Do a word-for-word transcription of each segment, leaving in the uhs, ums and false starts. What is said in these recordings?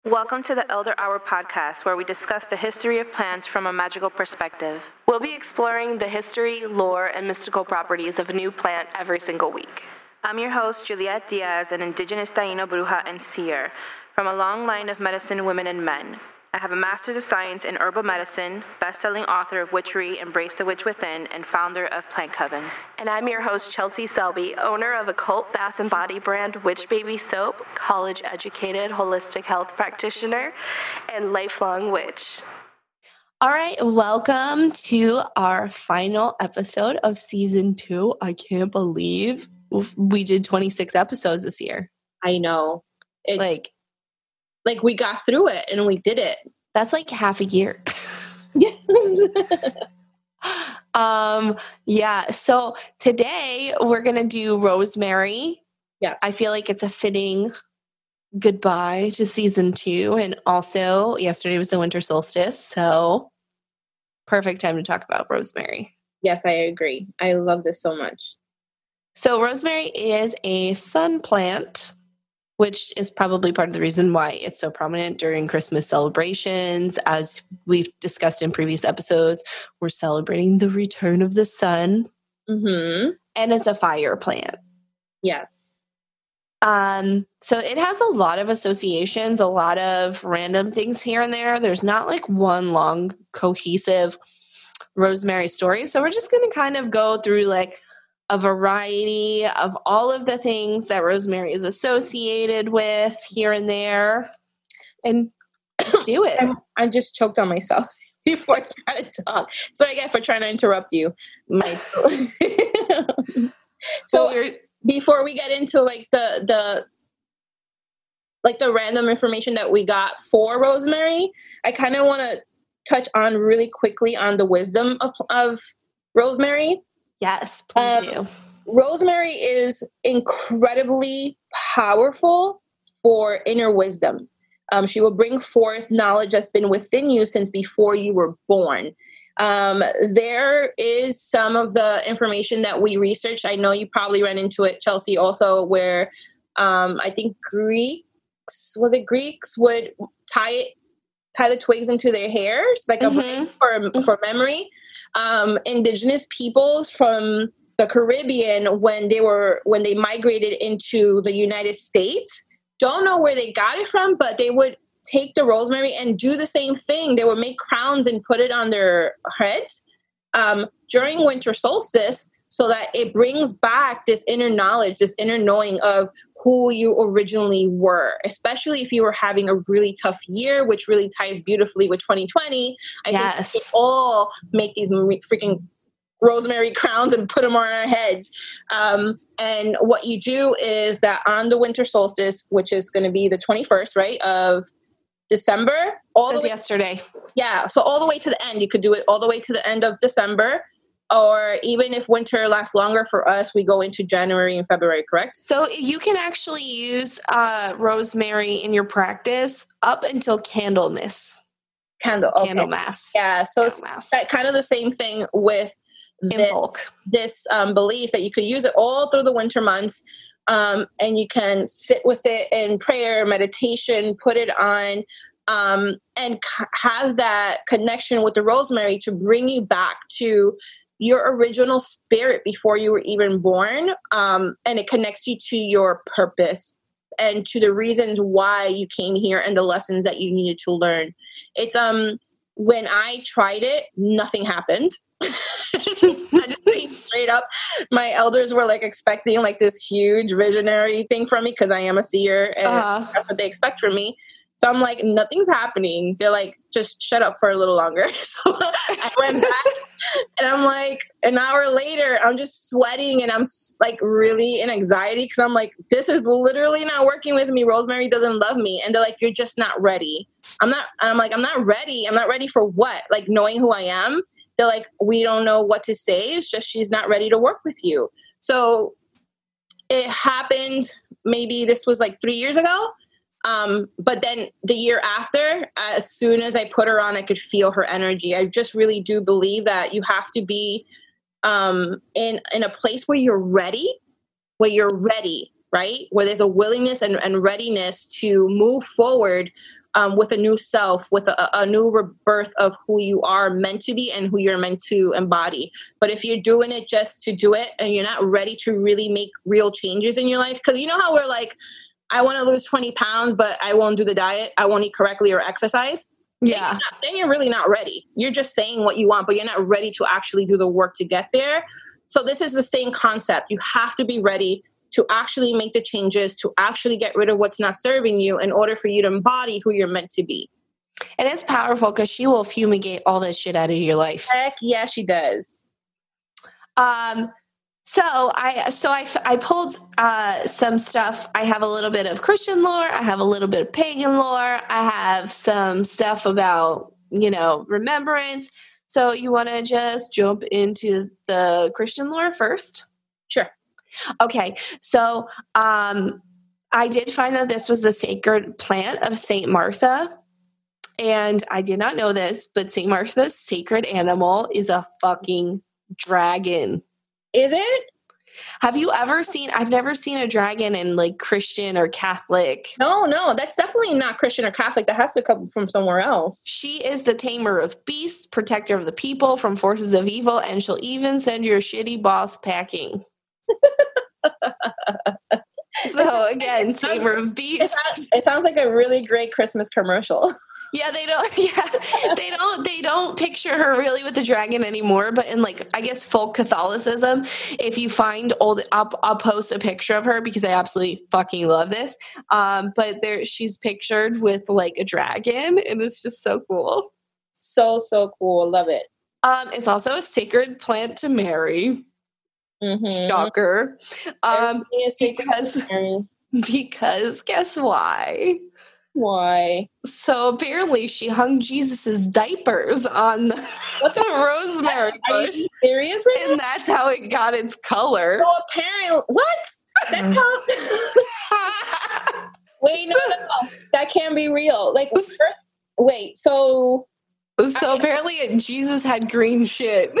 Welcome to the Elder Hour podcast, where we discuss the history of plants from a magical perspective. We'll be exploring the history, lore, and mystical properties of a new plant every single week. I'm your host, Juliet Diaz, an indigenous Taino bruja and seer from a long line of medicine women and men. I have a master's of science in herbal medicine, best-selling author of Witchery, Embrace the Witch Within, and founder of Plant Coven. And I'm your host, Chelsea Selby, owner of occult bath and body brand Witch Baby Soap, college-educated holistic health practitioner, and lifelong witch. All right, welcome to our final episode of season two. I can't believe we did twenty-six episodes this year. I know. It's like, like we got through it and we did it. That's like half a year. Yes. um, yeah. So today we're going to do Rosemary. Yes. I feel like it's a fitting goodbye to season two. And also yesterday was the winter solstice. So perfect time to talk about Rosemary. Yes, I agree. I love this so much. So rosemary is a sun plant, which is probably part of the reason why it's so prominent during Christmas celebrations. As we've discussed in previous episodes, we're celebrating the return of the sun. Mm-hmm. And it's a fire plant. Yes. Um, so it has a lot of associations, a lot of random things here and there. There's not like one long, cohesive rosemary story. So we're just going to kind of go through like a variety of all of the things that rosemary is associated with here and there, and just do it. I'm, I just choked on myself before I try to talk. So I guess for trying to interrupt you. My so so before we get into like the the like the random information that we got for rosemary, I kind of want to touch on really quickly on the wisdom of of rosemary. Yes, please um, do. Rosemary is incredibly powerful for inner wisdom. Um, she will bring forth knowledge that's been within you since before you were born. Um, there is some of the information that we researched. I know you probably ran into it, Chelsea, also, where um, I think Greeks, was it Greeks, would tie it, tie the twigs into their hairs, like Mm-hmm. a brain for, for memory. Um, indigenous peoples from the Caribbean, when they were when they migrated into the United States, don't know where they got it from, but they would take the rosemary and do the same thing. They would make crowns and put it on their heads um, during winter solstice, so that it brings back this inner knowledge, this inner knowing of who you originally were, especially if you were having a really tough year, which really ties beautifully with twenty twenty. I Yes. think we all make these freaking rosemary crowns and put them on our heads. Um, and what you do is that on the winter solstice, which is going to be the twenty-first, right, of December, all the way, yesterday. yeah, so all the way to the end, you could do it all the way to the end of December. Or even if winter lasts longer for us, we go into January and February, correct? So you can actually use uh, rosemary in your practice up until Candlemas. Candle, okay. Candlemas. Yeah, so it's Candlemas. that kind of the same thing with In this, bulk. this um, belief that you could use it all through the winter months, um, and you can sit with it in prayer, meditation, put it on, um, and c- have that connection with the rosemary to bring you back to your original spirit before you were even born. Um, and it connects you to your purpose and to the reasons why you came here and the lessons that you needed to learn. It's, um, when I tried it, nothing happened. I just being straight up. My elders were like expecting like this huge visionary thing from me, because I am a seer and Uh-huh. that's what they expect from me. So I'm like, nothing's happening. They're like, just shut up for a little longer. So I went back and I'm like, an hour later, I'm just sweating and I'm like really in anxiety, because I'm like, this is literally not working with me. Rosemary doesn't love me. And they're like, you're just not ready. I'm not, and I'm like, I'm not ready. I'm not ready for what? Like knowing who I am. They're like, we don't know what to say. It's just, she's not ready to work with you. So it happened, maybe this was like three years ago. Um, but then the year after, as soon as I put her on, I could feel her energy. I just really do believe that you have to be um, in, in a place where you're ready, where you're ready, right? Where there's a willingness and, and readiness to move forward um, with a new self, with a, a new rebirth of who you are meant to be and who you're meant to embody. But if you're doing it just to do it and you're not ready to really make real changes in your life, because you know how we're like, I want to lose twenty pounds, but I won't do the diet. I won't eat correctly or exercise. Yeah. Then you're, not, then you're really not ready. You're just saying what you want, but you're not ready to actually do the work to get there. So this is the same concept. You have to be ready to actually make the changes, to actually get rid of what's not serving you in order for you to embody who you're meant to be. And it's powerful because she will fumigate all this shit out of your life. Heck yeah, she does. Um, so I, so I, I pulled uh, some stuff. I have a little bit of Christian lore. I have a little bit of pagan lore. I have some stuff about, you know, remembrance. So you want to just jump into the Christian lore first? Sure. Okay. So um, I did find that this was the sacred plant of Saint Martha. And I did not know this, but Saint Martha's sacred animal is a fucking dragon. Is it? Have you ever seen, I've never seen a dragon in like Christian or Catholic. No, no, that's definitely not Christian or Catholic. That has to come from somewhere else. She is the tamer of beasts, protector of the people from forces of evil, and she'll even send your shitty boss packing. So again, tamer of beasts. It sounds like a really great Christmas commercial. Yeah, they don't. Yeah, they don't. They don't picture her really with the dragon anymore. But in like, I guess folk Catholicism, if you find old, I'll, I'll post a picture of her because I absolutely fucking love this. Um, but there, she's pictured with like a dragon, and it's just so cool. So so cool. Love it. Um, it's also a sacred plant to Mary. Mm-hmm. Shocker. Um, because because guess why? Why? So apparently she hung Jesus's diapers on the, what the rosemary Are bush. you serious right And now? that's how it got its color. So apparently, what? That's how. Wait, no, no, no, that can't be real. Like, first, wait, so. So I, apparently Jesus had green shit.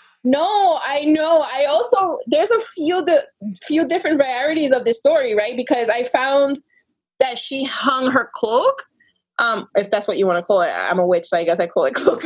No, I know. I also, there's a few, the few different varieties of this story, right? Because I found that she hung her cloak, um, if that's what you want to call it. I'm a witch, so I guess I call it cloak.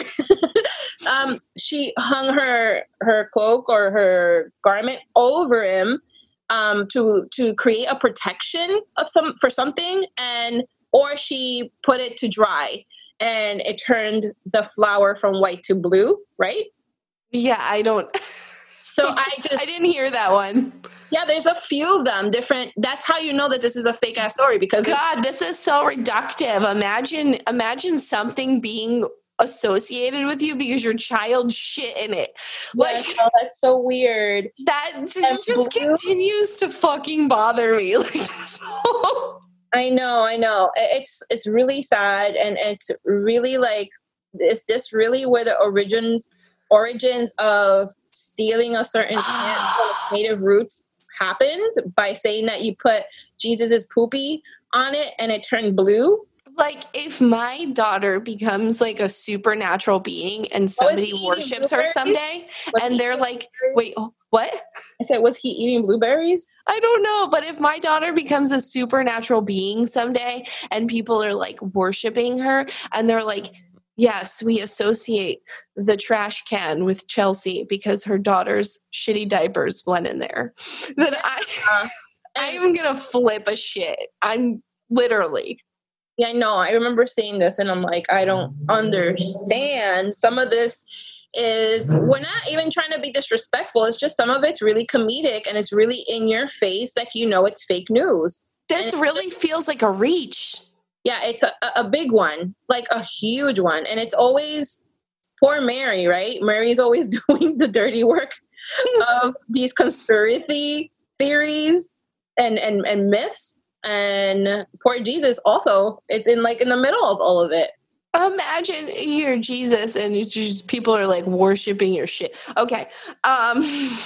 um, she hung her her cloak or her garment over him um, to to create a protection of some for something, and or she put it to dry, and it turned the flower from white to blue, right? Yeah, I don't. So I just I didn't hear that one. Yeah, there's a few of them different. That's how you know that this is a fake ass story because God, this is so reductive. Imagine, imagine something being associated with you because your child shit in it. Like yeah, oh, that's so weird. That just, just continues to fucking bother me. Like so. I know, I know. It's it's really sad, and it's really like, is this really where the origins origins of stealing a certain plant from its native roots happened by saying that you put Jesus's poopy on it and it turned blue? Like if my daughter becomes like a supernatural being and somebody worships her someday and they're like, wait, what? I said, was he eating blueberries? I don't know. But if my daughter becomes a supernatural being someday and people are like worshiping her and they're like, yes, we associate the trash can with Chelsea because her daughter's shitty diapers went in there. Then I, uh, I'm gonna flip a shit. I'm literally. Yeah, I know. I remember seeing this, and I'm like, I don't understand. Some of this is we're not even trying to be disrespectful. It's just some of it's really comedic, and it's really in your face, like you know it's fake news. This really feels like a reach. Yeah, it's a, a big one, like a huge one. And it's always poor Mary, right? Mary's always doing the dirty work of these conspiracy theories and, and, and myths. And poor Jesus also, it's in like in the middle of all of it. Imagine you're Jesus and it's just people are like worshiping your shit. Okay. Um,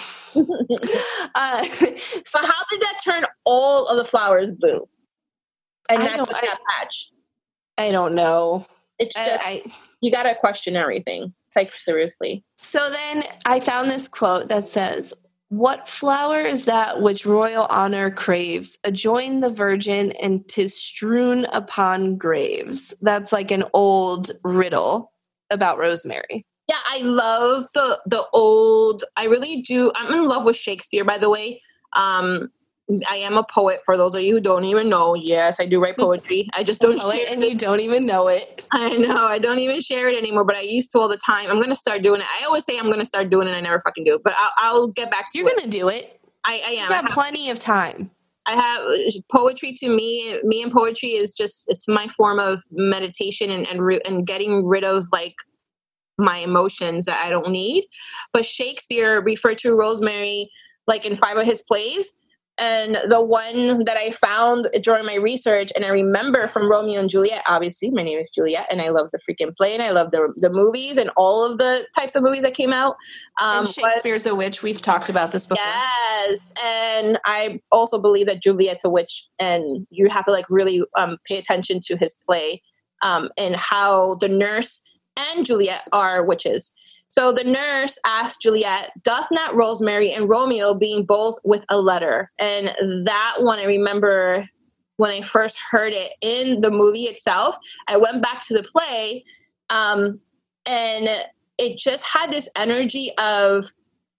uh, so how did that turn all of the flowers blue? And I not just I, that patch. I don't know. It's just, I, I, you got to question everything. It's like, seriously. So then I found this quote that says, What flower is that which royal honor craves? Adjoin the virgin, and 'tis strewn upon graves. That's like an old riddle about rosemary. Yeah, I love the the old. I really do. I'm in love with Shakespeare, by the way. Um, I am a poet. For those of you who don't even know, yes, I do write poetry. I just don't. Poet share and it. you don't even know it. I know. I don't even share it anymore, but I used to all the time. I'm gonna start doing it. I always say I'm gonna start doing it. I never fucking do it, but I'll, I'll get back to You're it. gonna do it. I, I am. You I got have, plenty of time. I have poetry. To me, me and poetry is just it's my form of meditation and and, re, and getting rid of like my emotions that I don't need. But Shakespeare referred to rosemary like in five of his plays. And the one that I found during my research, and I remember from Romeo and Juliet, obviously, my name is Juliet, and I love the freaking play, and I love the the movies and all of the types of movies that came out. Um, and Shakespeare's was, a witch. We've talked about this before. Yes, and I also believe that Juliet's a witch, and you have to like really um, pay attention to his play um, and how the nurse and Juliet are witches. So the nurse asked Juliet, doth not Rosemary and Romeo being both with a letter? And that one, I remember when I first heard it in the movie itself, I went back to the play um, and it just had this energy of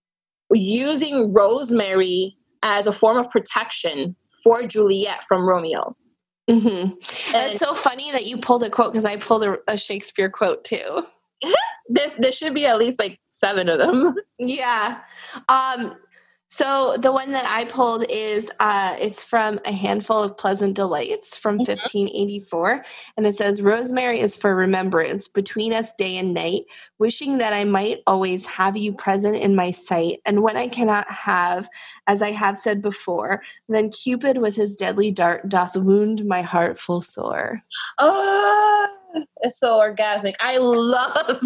using Rosemary as a form of protection for Juliet from Romeo. Mm-hmm. And it's so funny that you pulled a quote because I pulled a, a Shakespeare quote too. There's, there should be at least like seven of them. Yeah. Um, so the one that I pulled is, uh, it's from A Handful of Pleasant Delights from fifteen eighty-four. And it says, Rosemary is for remembrance between us day and night, wishing that I might always have you present in my sight. And when I cannot have, as I have said before, then Cupid with his deadly dart doth wound my heart full sore. Oh, it's so orgasmic. I love,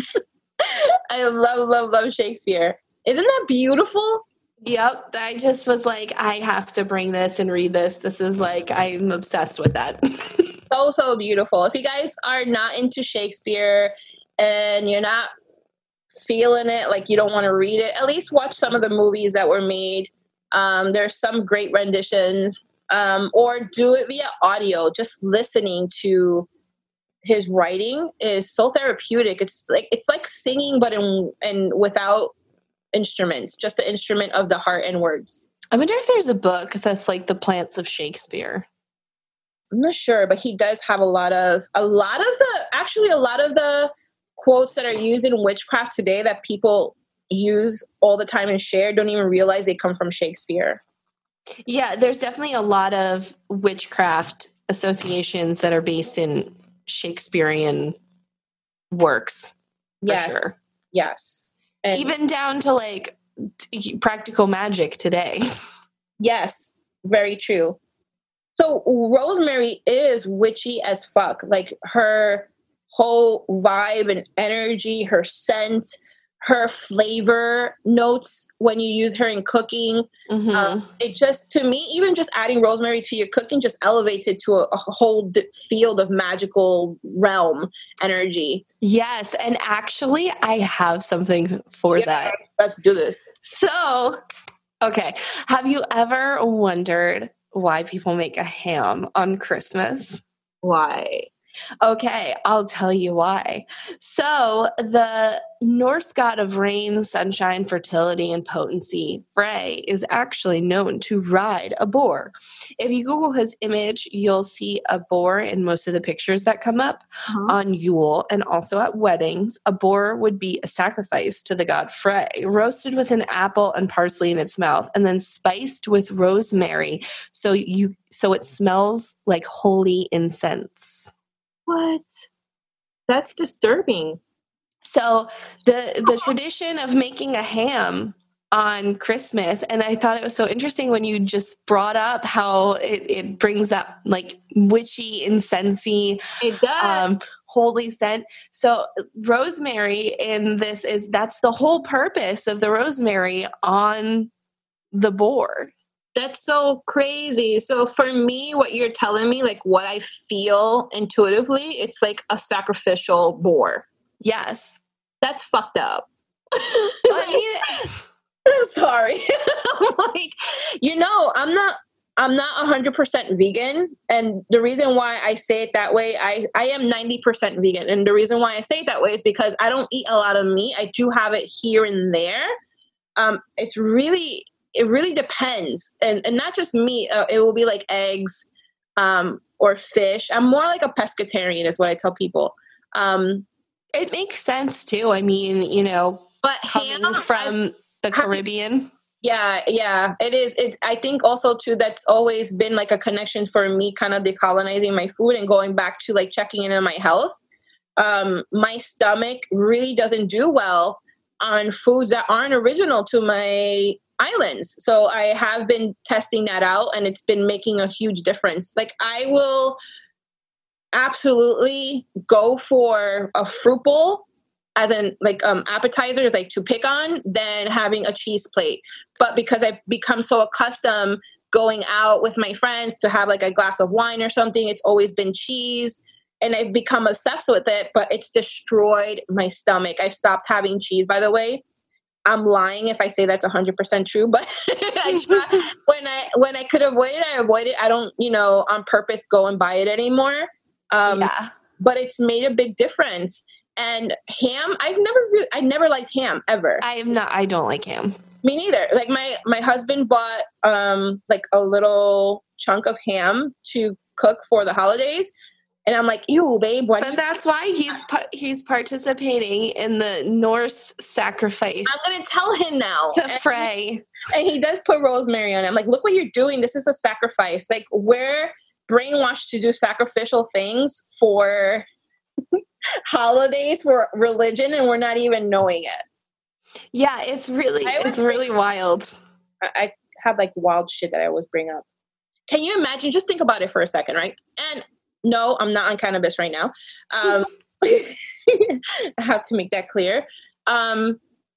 I love, love, love Shakespeare. Isn't that beautiful? Yep. I just was like, I have to bring this and read this. This is like, I'm obsessed with that. So, so beautiful. If you guys are not into Shakespeare and you're not feeling it, like you don't want to read it, at least watch some of the movies that were made. Um, there's some great renditions um, or do it via audio. Just listening to his writing is so therapeutic. It's like, it's like singing, but in, and without instruments, just the instrument of the heart and words. I wonder if there's a book that's like the Plants of Shakespeare. I'm not sure, but he does have a lot of a lot of the actually a lot of the quotes that are used in witchcraft today that people use all the time and share don't even realize they come from Shakespeare. Yeah, there's definitely a lot of witchcraft associations that are based in Shakespearean works. For Yeah. sure. Yes. And even down to like t- practical magic today. Yes, very true. So Rosemary is witchy as fuck. Like her whole vibe and energy, her scent, her flavor notes when you use her in cooking. Mm-hmm. Um, it just, to me, even just adding rosemary to your cooking just elevates it to a, a whole d- field of magical realm energy. Yes. And actually, I have something for Yeah, that. Let's do this. So, okay. Have you ever wondered why people make a ham on Christmas? Why? Okay, I'll tell you why. So, the Norse god of rain, sunshine, fertility, and potency, Frey, is actually known to ride a boar. If you Google his image, you'll see a boar in most of the pictures that come up. Uh-huh. On Yule and also at weddings. A boar would be a sacrifice to the god Frey, roasted with an apple and parsley in its mouth, and then spiced with rosemary, so you so it smells like holy incense. What? That's disturbing. So the the tradition of making a ham on Christmas, and I thought it was so interesting when you just brought up how it, it brings that like witchy, incensey, It does. um, holy scent. So rosemary in this is that's the whole purpose of the rosemary on the board. That's so crazy. So for me, what you're telling me, like what I feel intuitively, it's like a sacrificial boar. Yes. That's fucked up. I mean, I'm sorry. I'm like, you know, I'm not I'm not one hundred percent vegan, and the reason why I say it that way, I I am ninety percent vegan, and the reason why I say it that way is because I don't eat a lot of meat. I do have it here and there. Um, it's really it really depends, and and not just meat. Uh, it will be like eggs, um, or fish. I'm more like a pescatarian, is what I tell people. Um, It makes sense too. I mean, you know, but coming ham, from I, the Caribbean. Yeah, yeah, it is. It's, I think also too, that's always been like a connection for me, kind of decolonizing my food and going back to like checking in on my health. Um, my stomach really doesn't do well on foods that aren't original to my islands. So I have been testing that out, and it's been making a huge difference. Like I will absolutely go for a fruit bowl as an like um appetizers, like to pick on, than having a cheese plate. But because I've become so accustomed going out with my friends to have like a glass of wine or something, it's always been cheese, and I've become obsessed with it, but it's destroyed my stomach. I've stopped having cheese, by the way. I'm lying if I say that's one hundred percent true, but I try, when I when I could avoid it, I avoid it. I don't, you know, on purpose go and buy it anymore. Um, Yeah. But it's made a big difference. And ham, I've never really, I never liked ham ever. I am not, I don't like ham. Me neither. Like my, my husband bought um like a little chunk of ham to cook for the holidays. And I'm like, ew, babe. Why But that's why he's pa- he's participating in the Norse sacrifice. I'm going to tell him now. To and Frey. He, and he does put rosemary on it. I'm like, look what you're doing. This is a sacrifice. Like we're brainwashed to do sacrificial things for holidays, for religion, and we're not even knowing it. Yeah, it's really, it's really think, wild. I, I have like wild shit that I always bring up. Can you imagine? Just think about it for a second, right? And no, I'm not on cannabis right now. Um, I have to make that clear. Um,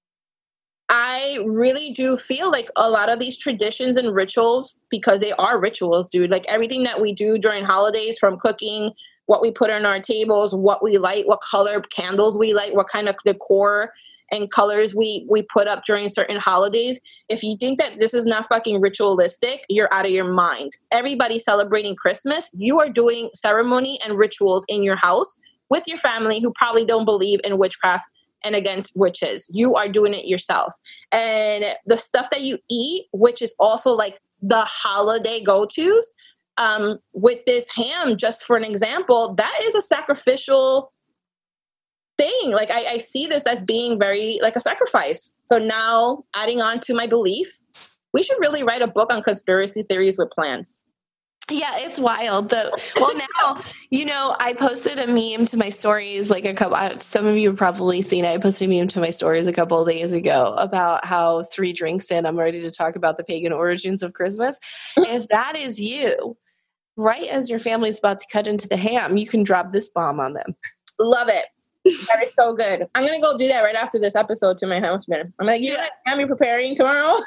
I really do feel like a lot of these traditions and rituals, because they are rituals, dude, like everything that we do during holidays, from cooking, what we put on our tables, what we light, what color candles we light, what kind of decor and colors we, we put up during certain holidays. If you think that this is not fucking ritualistic, you're out of your mind. Everybody celebrating Christmas, you are doing ceremony and rituals in your house with your family who probably don't believe in witchcraft and against witches. You are doing it yourself. And the stuff that you eat, which is also like the holiday go-tos, um, with this ham, just for an example, that is a sacrificial thing. Like I, I see this as being very like a sacrifice. So now adding on to my belief, we should really write a book on conspiracy theories with plants. Yeah, it's wild. The, well, now, you know, I posted a meme to my stories like a couple, some of you have probably seen it. I posted a meme to my stories a couple of days ago about how three drinks in, I'm ready to talk about the pagan origins of Christmas. If that is you, right as your family's about to cut into the ham, you can drop this bomb on them. Love it. That is so good. I'm going to go do that right after this episode to my husband. I'm like, you know what ham you're preparing tomorrow?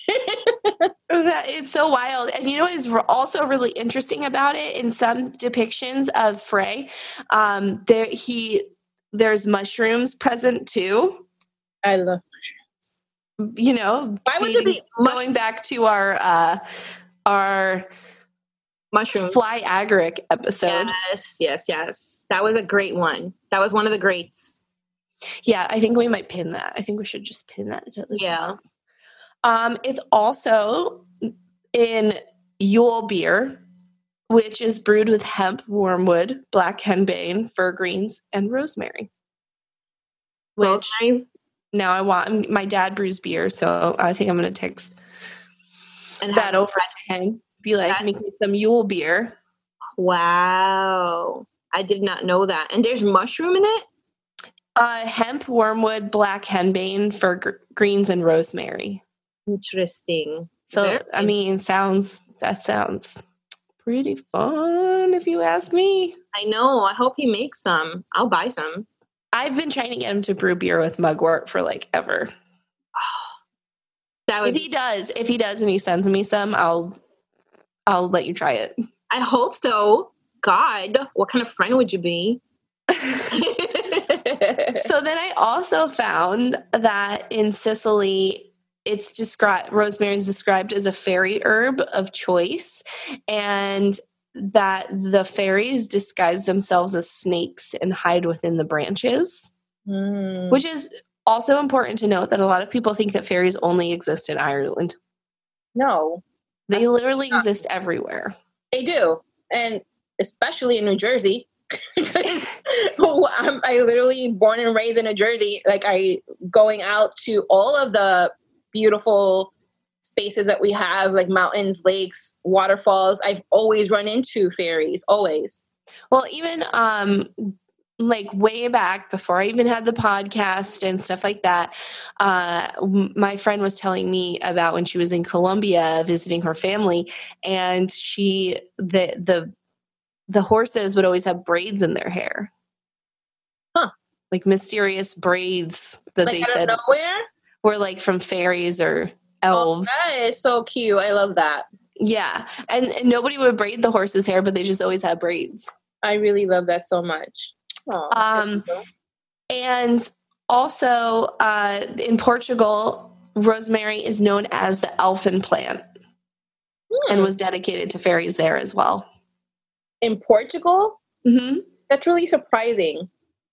That, it's so wild. And you know what is also really interesting about it? In some depictions of Frey, um, there he there's mushrooms present too. I love mushrooms. You know, why would there be mush- going back to our uh, our mushroom fly agaric episode? Yes, yes, yes. That was a great one. That was one of the greats. Yeah, I think we might pin that. I think we should just pin that. To yeah. Um, it's also in Yule beer, which is brewed with hemp, wormwood, black henbane, fir greens, and rosemary. Which rosemary? Now I want. My dad brews beer, so I think I'm going to text and that over to him. Be like, make me some Yule beer. Wow, I did not know that. And there's mushroom in it. Uh, hemp, wormwood, black henbane, fir gr- greens, and rosemary. Interesting. So, Very I mean, sounds that sounds pretty fun if you ask me. I know. I hope he makes some. I'll buy some. I've been trying to get him to brew beer with mugwort for like ever. Oh, that would if he does, if he does and he sends me some, I'll I'll let you try it. I hope so. God, what kind of friend would you be? So then I also found that in Sicily, it's described, rosemary is described as a fairy herb of choice, and that the fairies disguise themselves as snakes and hide within the branches, Mm. which is also important to note that a lot of people think that fairies only exist in Ireland. No, They Absolutely literally not. exist everywhere. They do. And especially in New Jersey. Because I'm I literally born and raised in New Jersey. Like I going out to all of the beautiful spaces that we have, like mountains, lakes, waterfalls. I've always run into fairies, always. Well, even um, like way back before I even had the podcast and stuff like that, uh, m- my friend was telling me about when she was in Colombia visiting her family, and she the the the horses would always have braids in their hair. Huh. Like mysterious braids that Like they out said of nowhere? were like from fairies or elves. Oh, that is so cute. I love that. Yeah. And, and nobody would braid the horse's hair, but they just always had braids. I really love that so much. Oh, Um, and also uh, in Portugal, rosemary is known as the elfin plant hmm. and was dedicated to fairies there as well. In Portugal? Mm-hmm. That's really surprising.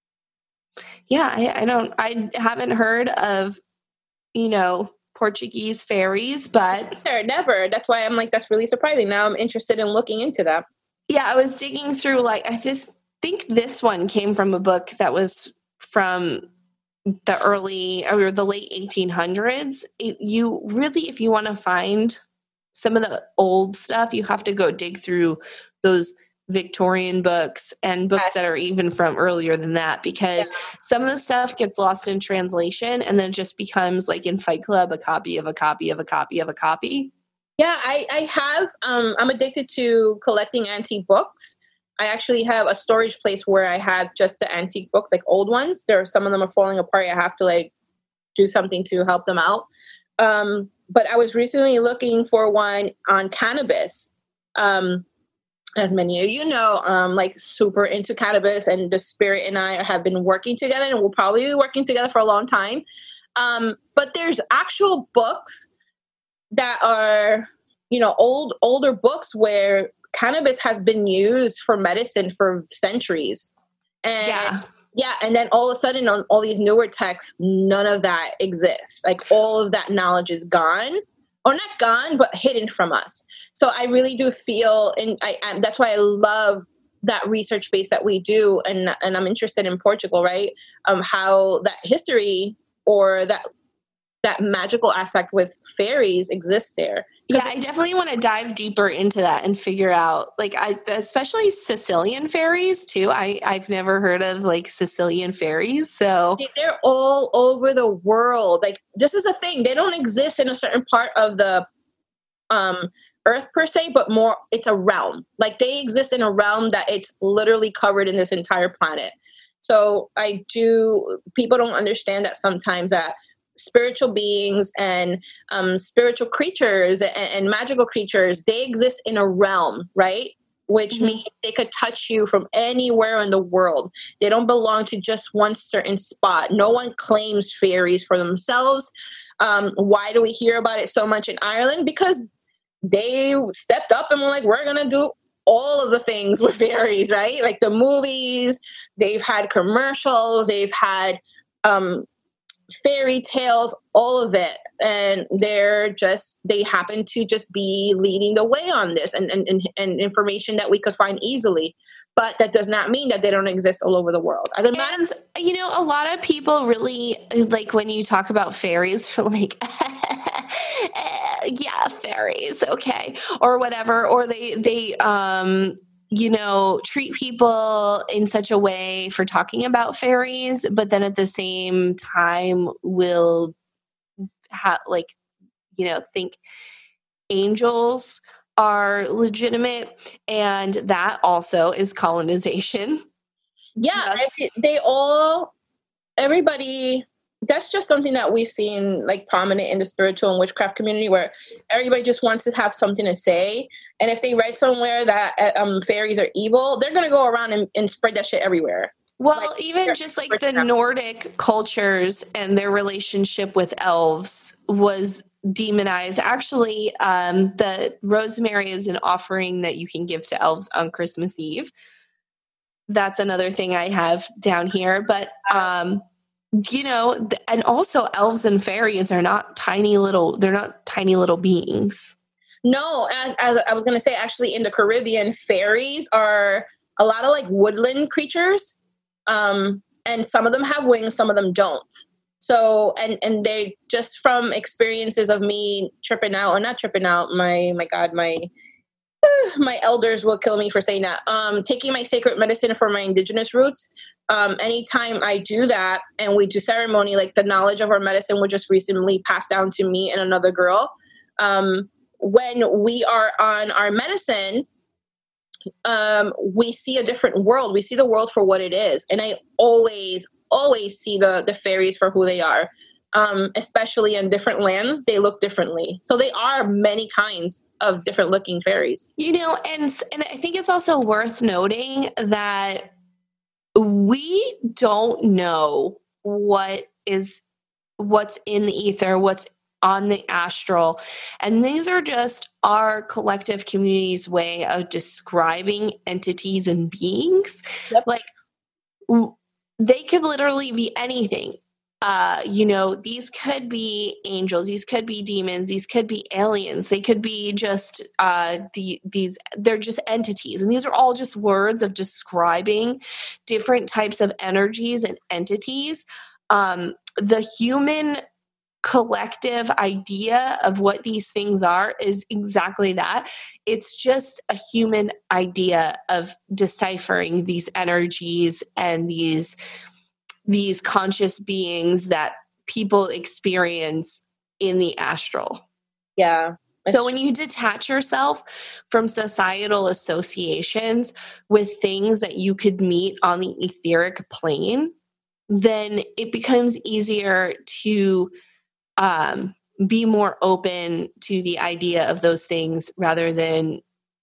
Yeah, I, I don't, I haven't heard of, you know, Portuguese fairies, but Never, never. That's why I'm like, that's really surprising. Now I'm interested in looking into that. yeah, I was digging through, like, I just think this one came from a book that was from the early or the late eighteen hundreds. It, you really, if you want to find some of the old stuff, you have to go dig through those Victorian books and books Yes. that are even from earlier than that, because Yeah. some of the stuff gets lost in translation and then just becomes like in Fight Club, a copy of a copy of a copy of a copy. Yeah, I, I have, um, I'm addicted to collecting antique books. I actually have a storage place where I have just the antique books, like old ones. There are some of them are falling apart. I have to like do something to help them out. Um, but I was recently looking for one on cannabis. Um, as many of you know, um, like super into cannabis, and the Spirit and I have been working together, and we'll probably be working together for a long time. Um, but there's actual books that are, you know, old, older books where cannabis has been used for medicine for centuries. And Yeah. yeah. And then all of a sudden on all these newer texts, none of that exists. Like all of that knowledge is gone, or not gone, but hidden from us. So I really do feel, and I, I that's why I love that research base that we do. And, and I'm interested in Portugal, right? Um, how that history or that, that magical aspect with fairies exists there. Yeah, I definitely want to dive deeper into that and figure out, like, I especially Sicilian fairies too. I I've never heard of like Sicilian fairies, so They're all over the world. Like this is a thing. They don't exist in a certain part of the um, earth per se, but more it's a realm. Like they exist in a realm that it's literally covered in this entire planet. So I do. People don't understand that sometimes that spiritual beings and um, spiritual creatures and, and magical creatures, they exist in a realm, right? Which mm-hmm. means they could touch you from anywhere in the world. They don't belong to just one certain spot. No one claims fairies for themselves. Um, why do we hear about it so much in Ireland? Because they stepped up and were like, we're going to do all of the things with fairies, right? Like the movies, they've had commercials, they've had um, fairy tales, all of it. And they're just, they happen to just be leading the way on this and, and, and, and information that we could find easily. But that does not mean that they don't exist all over the world. As a matter- and, you know, a lot of people really, like when you talk about fairies, are like, yeah, fairies, okay, or whatever. Or they, they, um, you know, treat people in such a way for talking about fairies, but then at the same time will have, like, you know, think angels are legitimate, and that also is colonization. Yeah, I, they all, everybody, that's just something that we've seen like prominent in the spiritual and witchcraft community, where everybody just wants to have something to say. And if they write somewhere that um, fairies are evil, they're going to go around and, and spread that shit everywhere. Well, like, even just like the Nordic cultures and their relationship with elves was demonized. Actually, um, the rosemary is an offering that you can give to elves on Christmas Eve. That's another thing I have down here. But, um, you know, th- and also elves and fairies are not tiny little, they're not tiny little beings. No, as, as I was going to say, actually in the Caribbean, fairies are a lot of like woodland creatures. Um, and some of them have wings, some of them don't. So, and, and they just from experiences of me tripping out or not tripping out, my, my God, my, my elders will kill me for saying that. Um, taking my sacred medicine for my indigenous roots. Um, anytime I do that and we do ceremony, like the knowledge of our medicine was just recently passed down to me and another girl. Um, when we are on our medicine, um, we see a different world. We see the world for what it is. And I always, always see the, the fairies for who they are. Um, especially in different lands, they look differently. So they are many kinds of different looking fairies. You know, and, and I think it's also worth noting that we don't know what is, what's in the ether, what's on the astral. And these are just our collective community's way of describing entities and beings. Yep. Like w- they could literally be anything. Uh, you know, these could be angels, these could be demons, these could be aliens, they could be just uh, the these. They're just entities, and these are all just words of describing different types of energies and entities. Um, the human collective idea of what these things are is exactly that. It's just a human idea of deciphering these energies and these these conscious beings that people experience in the astral. Yeah. So when you detach yourself from societal associations with things that you could meet on the etheric plane, then it becomes easier to um, be more open to the idea of those things rather than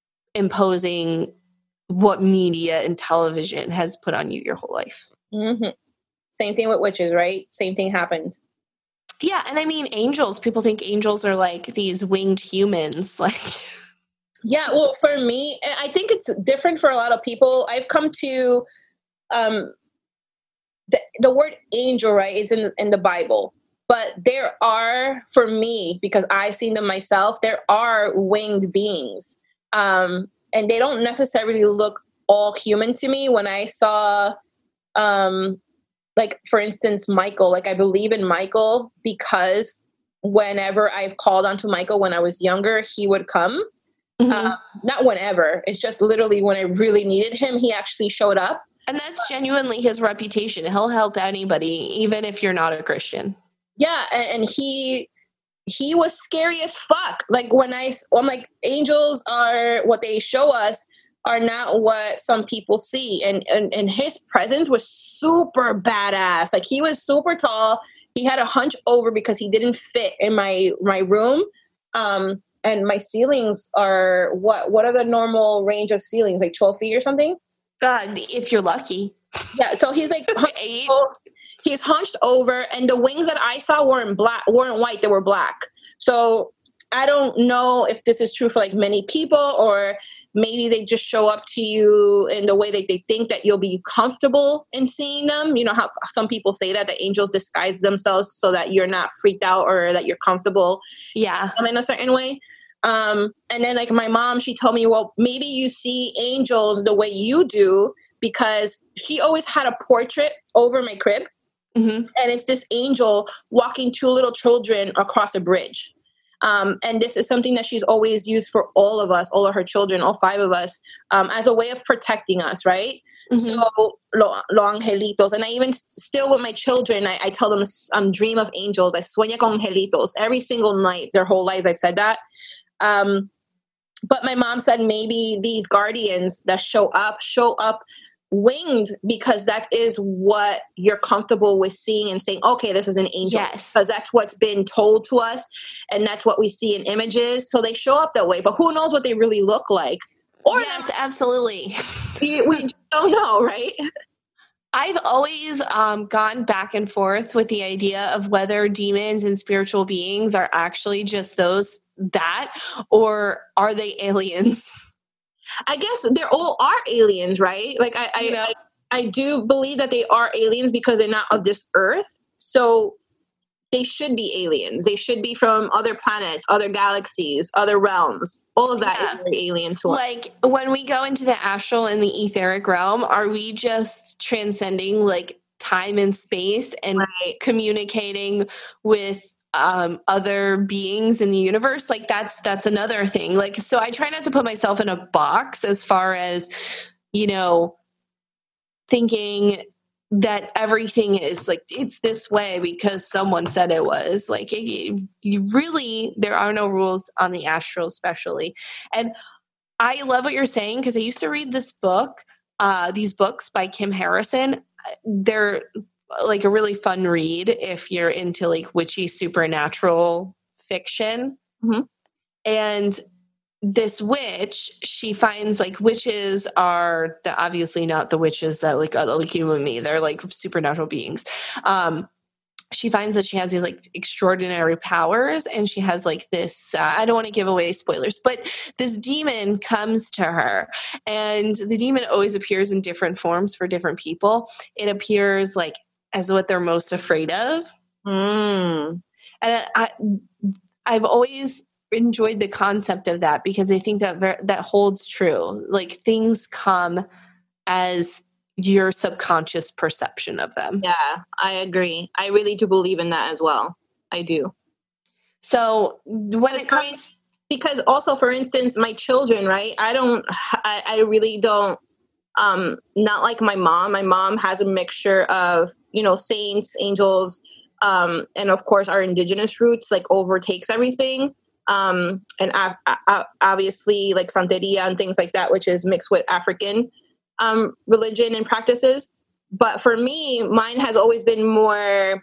imposing what media and television has put on you your whole life. Mm-hmm. Same thing with witches, right? Same thing happened. Yeah, and I mean angels. People think angels are like these winged humans. Like, yeah. Well, for me, I think it's different for a lot of people. I've come to um, the the word angel, right? Is in in the Bible, but there are, for me, because I've seen them myself, there are winged beings, um, and they don't necessarily look all human to me. When I saw, um, like, for instance, Michael, like I believe in Michael because whenever I've called onto Michael when I was younger, he would come. Mm-hmm. Uh, not whenever. It's just literally when I really needed him, he actually showed up. And that's genuinely his reputation. He'll help anybody, even if you're not a Christian. Yeah, and, and he he was scary as fuck. Like when I, I'm like, angels are what they show us are not what some people see. And, and and his presence was super badass. Like he was super tall. He had a hunch over because he didn't fit in my my room. Um, and my ceilings are what? What are the normal range of ceilings? Like twelve feet or something? God, if you're lucky. Yeah. So he's like eight. He's hunched over, and the wings that I saw weren't black, weren't white. They were black. So I don't know if this is true for like many people, or maybe they just show up to you in the way that they think that you'll be comfortable in seeing them. You know how some people say that the angels disguise themselves so that you're not freaked out or that you're comfortable. Yeah, in a certain way. Um, and then like my mom, she told me, well, maybe you see angels the way you do because she always had a portrait over my crib. Mm-hmm. And it's this angel walking two little children across a bridge. Um, and this is something that she's always used for all of us, all of her children, all five of us, um, as a way of protecting us, right? Mm-hmm. So, lo, lo angelitos. And I even still with my children, I, I tell them um, dream of angels. I sueña con angelitos. Every single night, their whole lives, I've said that. Um, but my mom said maybe these guardians that show up, show up winged because that is what you're comfortable with seeing and saying, okay, this is an angel. Yes. Because that's what's been told to us and that's what we see in images. So they show up that way, but who knows what they really look like? Or yes, absolutely. we, we don't know, right? I've always um, gone back and forth with the idea of whether demons and spiritual beings are actually just those that, or are they aliens? I guess they're all are aliens, right? Like I, I, You know? I, I do believe that they are aliens because they're not of this earth. So they should be aliens. They should be from other planets, other galaxies, other realms. All of that Yeah. is very alien to us. Like when we go into the astral and the etheric realm, are we just transcending like time and space and Right. communicating with um, other beings in the universe? Like that's that's another thing. Like, so I try not to put myself in a box as far as, you know, thinking that everything is like it's this way because someone said it was. Like it, you really, there are no rules on the astral, especially. And I love what you're saying because I used to read this book, uh, these books by Kim Harrison. They're like a really fun read if you're into like witchy supernatural fiction. Mm-hmm. And this witch, she finds like witches are the, obviously not the witches that like, uh, like you and me. They're like supernatural beings. Um, she finds that she has these like extraordinary powers, and she has like this, uh, I don't want to give away spoilers, but this demon comes to her, and the demon always appears in different forms for different people. It appears like as what they're most afraid of. Mm. And I, I've always enjoyed the concept of that because I think that ver- that holds true. Like things come as your subconscious perception of them. Yeah, I agree. I really do believe in that as well. I do. So when it comes, because also, for instance, my children, right? I don't, I, I really don't, um, not like my mom. My mom has a mixture of, you know, saints, angels, um, and of course our indigenous roots like overtakes everything. Um, and uh, uh, obviously like Santeria and things like that, which is mixed with African um, religion and practices. But for me, mine has always been more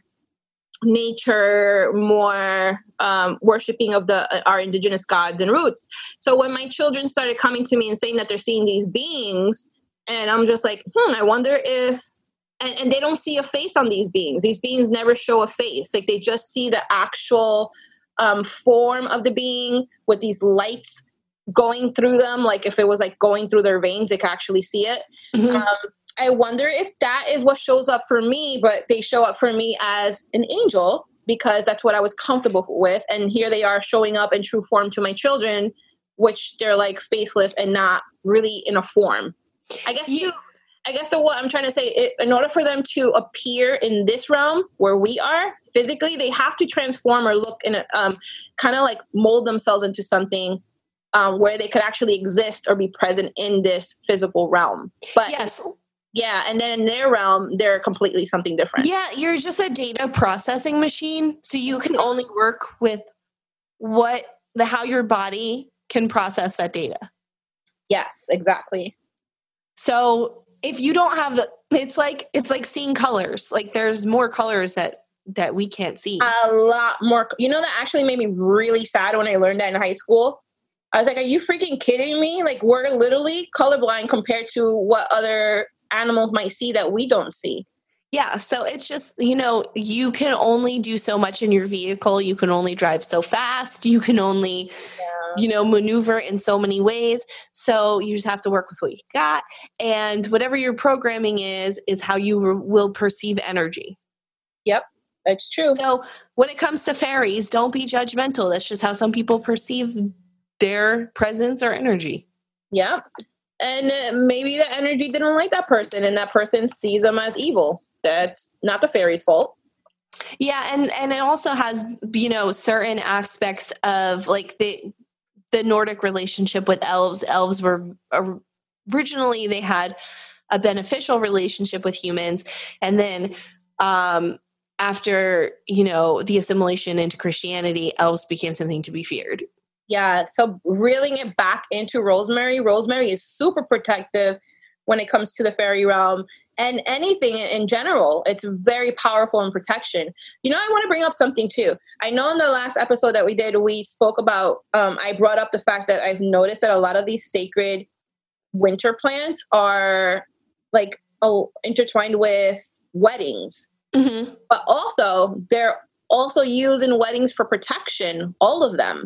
nature, more um, worshiping of the uh, our indigenous gods and roots. So when my children started coming to me and saying that they're seeing these beings, and I'm just like, hmm, I wonder if, and, and they don't see a face on these beings. These beings never show a face. Like they just see the actual um, form of the being with these lights going through them. Like if it was like going through their veins, they could actually see it. Mhm. Um, I wonder if that is what shows up for me, but they show up for me as an angel because that's what I was comfortable with. And here they are showing up in true form to my children, which they're like faceless and not really in a form. I guess Yeah. to, I guess the what I'm trying to say, it, in order for them to appear in this realm where we are physically, they have to transform or look in a um, kind of like mold themselves into something um, where they could actually exist or be present in this physical realm. But yes. yeah, and then in their realm, they're completely something different. Yeah, you're just a data processing machine. So you can only work with what the how your body can process that data. Yes, exactly. So if you don't have the, it's like it's like seeing colors. Like there's more colors that that we can't see. A lot more. You know, that actually made me really sad when I learned that in high school. I was like, are you freaking kidding me? Like we're literally colorblind compared to what other animals might see that we don't see. Yeah, so it's just, you know, you can only do so much in your vehicle. You can only drive so fast. You can only, Yeah. you know, maneuver in so many ways. So you just have to work with what you got. And whatever your programming is, is how you re- will perceive energy. Yep, it's true. So when it comes to fairies, don't be judgmental. That's just how some people perceive their presence or energy. Yeah. And uh, maybe the energy didn't like that person and that person sees them as evil. That's not the fairy's fault. Yeah, and and it also has, you know, certain aspects of like the the Nordic relationship with elves. Elves were originally they had a beneficial relationship with humans, and then um, after, you know, the assimilation into Christianity, elves became something to be feared. Yeah, so reeling it back into Rosemary, Rosemary is super protective when it comes to the fairy realm and anything in general. It's very powerful in protection. You know, I want to bring up something too. I know in the last episode that we did, we spoke about, um, I brought up the fact that I've noticed that a lot of these sacred winter plants are like oh, intertwined with weddings. Mm-hmm. But also, they're also used in weddings for protection, all of them.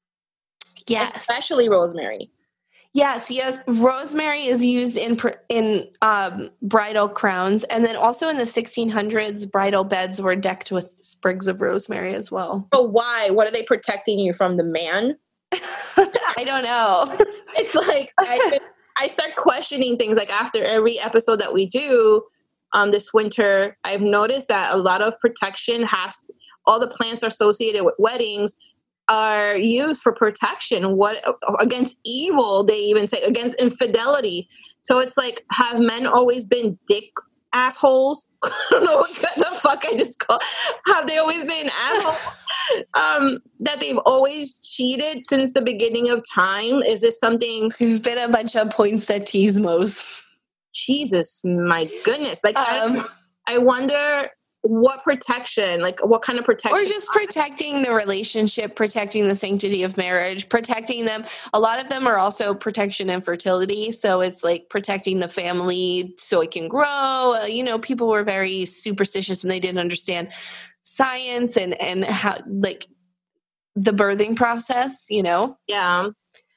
Yes. Especially rosemary. Yes, yes. Rosemary is used in in um, bridal crowns. And then also in the sixteen hundreds, bridal beds were decked with sprigs of rosemary as well. But why? What are they protecting you from, the man? I don't know. It's like, I, I start questioning things like after every episode that we do um, this winter, I've noticed that a lot of protection has, all the plants associated with weddings are used for protection. What against evil, they even say, against infidelity. So it's like, have men always been dick assholes? I don't know what the fuck I just called. Have they always been assholes? Um, that they've always cheated since the beginning of time? Is this something? We've been a bunch of poinsettias. Jesus, my goodness! Like, Um, I, I wonder what protection, like what kind of protection, or just protecting the relationship, protecting the sanctity of marriage, protecting them. A lot of them are also protection and fertility. So it's like protecting the family so it can grow. Uh, you know, people were very superstitious when they didn't understand science and, and how, like, the birthing process, you know? Yeah.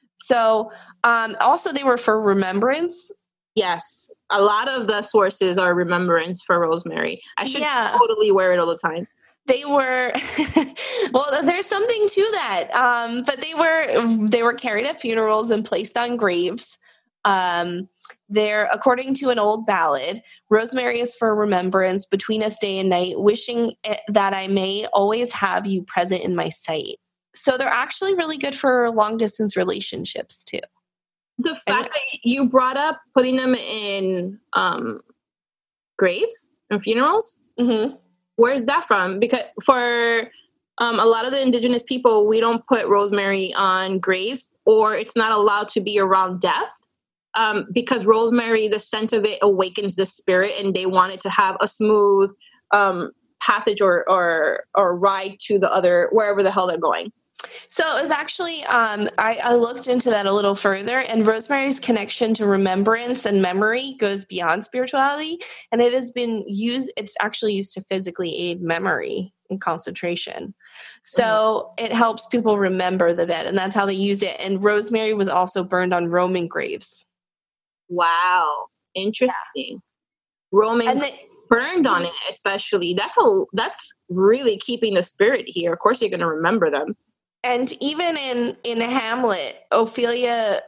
So um, also they were for remembrance. Yes. A lot of the sources are remembrance for rosemary. I should Yeah. totally wear it all the time. They were, well, there's something to that. Um, but they were, they were carried at funerals and placed on graves. Um, they're, according to an old ballad, rosemary is for remembrance between us day and night, wishing it, that I may always have you present in my sight. So they're actually really good for long distance relationships too. The fact that you brought up putting them in um, graves and funerals, Mm-hmm. where's that from? Because for um, a lot of the indigenous people, we don't put rosemary on graves, or it's not allowed to be around death. Um, because rosemary, the scent of it awakens the spirit, and they want it to have a smooth um, passage or, or or ride to the other, wherever the hell they're going. So it was actually, um, I, I looked into that a little further, and rosemary's connection to remembrance and memory goes beyond spirituality, and it has been used, it's actually used to physically aid memory and concentration. So mm. it helps people remember the dead, and that's how they used it. And rosemary was also burned on Roman graves. Wow. Interesting. Yeah. Roman and they, burned on it, especially. That's a that's really keeping the spirit here. Of course, you're going to remember them. And even in, in Hamlet, Ophelia